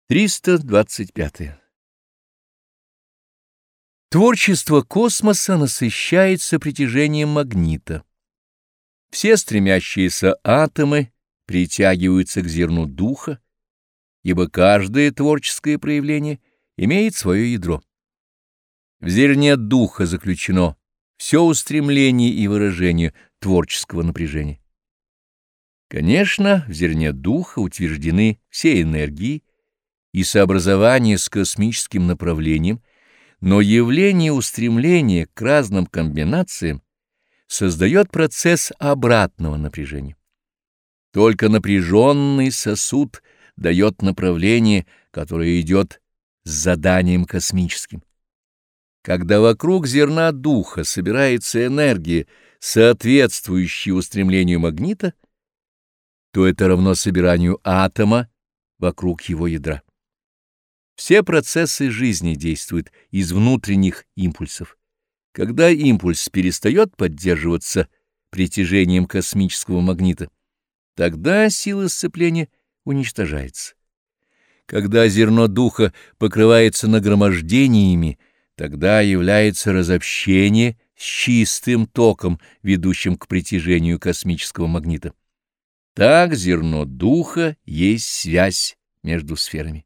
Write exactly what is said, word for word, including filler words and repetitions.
триста двадцать пятое. Творчество космоса насыщается притяжением магнита. Все стремящиеся атомы притягиваются к зерну духа, ибо каждое творческое проявление имеет свое ядро. В зерне духа заключено все устремление и выражение творческого напряжения. Конечно, в зерне духа утверждены все энергии и сообразование с космическим направлением, но явление устремления к разным комбинациям создает процесс обратного напряжения. Только напряженный сосуд дает направление, которое идет с заданием космическим. Когда вокруг зерна духа собирается энергия, соответствующая устремлению магнита, то это равно собиранию атома вокруг его ядра. Все процессы жизни действуют из внутренних импульсов. Когда импульс перестает поддерживаться притяжением космического магнита, тогда сила сцепления уничтожается. Когда зерно духа покрывается нагромождениями, тогда является разобщение с чистым током, ведущим к притяжению космического магнита. Так зерно духа есть связь между сферами.